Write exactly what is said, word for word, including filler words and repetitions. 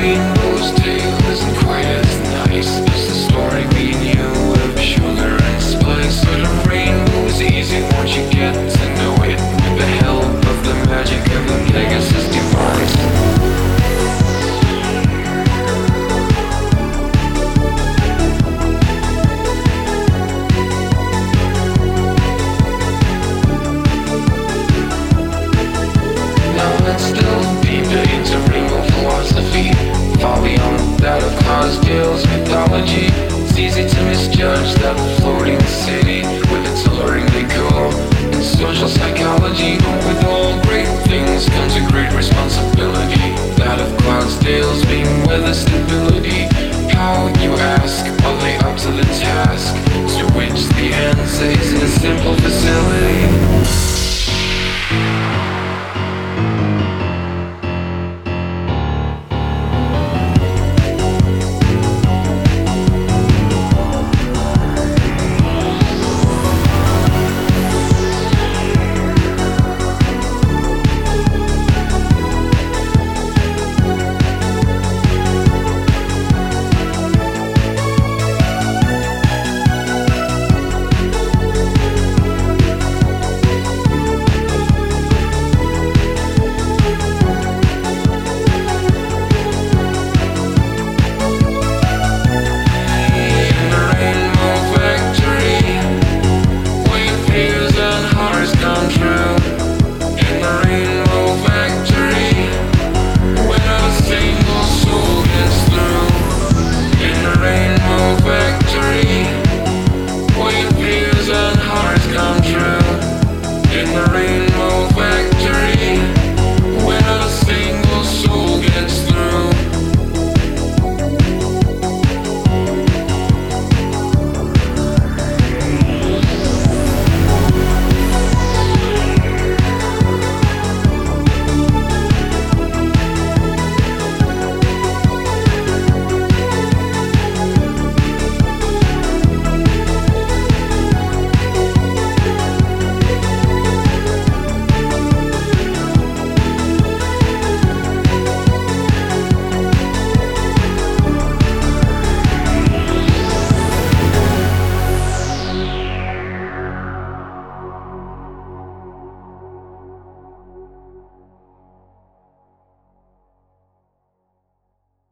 rainbow's tail isn't quite as nice as the story we knew of sugar and spice. But a rainbow is easy once you get to know it, with the help of the magic of the Pegasus device. Let's delve deeper into rainbow philosophy, far beyond that of Clydesdale's mythology. It's easy to misjudge that floating city with its alluring decor and social psychology. But with all great things comes a great responsibility, that of Clydesdale's being weather stability. How, you ask, are they up to the task? To which the answer is in a simple facility.